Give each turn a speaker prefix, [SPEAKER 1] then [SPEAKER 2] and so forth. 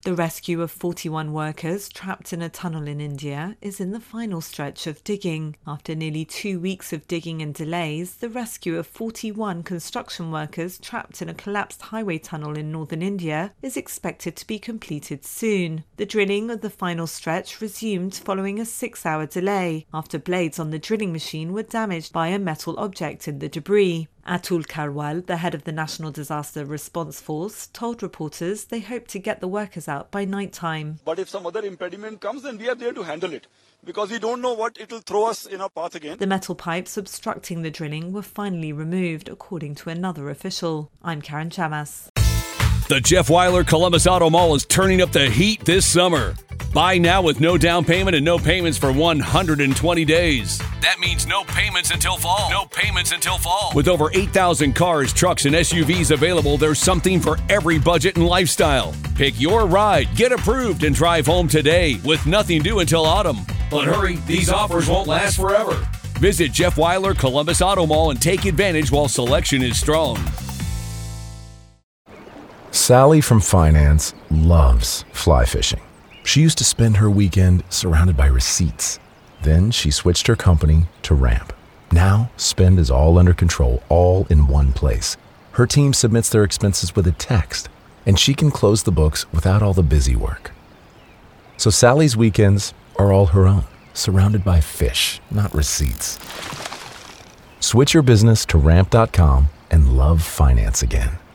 [SPEAKER 1] The rescue of 41 workers trapped in a tunnel in India is in the final stretch of digging. After nearly 2 weeks of digging and delays, the rescue of 41 construction workers trapped in a collapsed highway tunnel in northern India is expected to be completed soon. The drilling of the final stretch resumed following a 6-hour delay after blades on the drilling machine were damaged by a metal object in the debris. Atul Karwal, the head of the National Disaster Response Force, told reporters they hope to get the workers out by night time.
[SPEAKER 2] But if some other impediment comes, then we are there to handle it, because we don't know what it will throw us in our path again.
[SPEAKER 1] The metal pipes obstructing the drilling were finally removed, according to another official. I'm Karen Chamas.
[SPEAKER 3] The Jeff Weiler Columbus Auto Mall is turning up the heat this summer. Buy now with no down payment and no payments for 120 days. That means no payments until fall. No payments until fall. With over 8,000 cars, trucks, and SUVs available, there's something for every budget and lifestyle. Pick your ride, get approved, and drive home today with nothing due until autumn. But hurry, these offers won't last forever. Visit Jeff Weiler Columbus Auto Mall and take advantage while selection is strong.
[SPEAKER 4] Sally from finance loves fly fishing. She used to spend her weekend surrounded by receipts. Then she switched her company to Ramp. Now, spend is all under control, all in one place. Her team submits their expenses with a text, and she can close the books without all the busy work. So Sally's weekends are all her own, surrounded by fish, not receipts. Switch your business to Ramp.com and love finance again.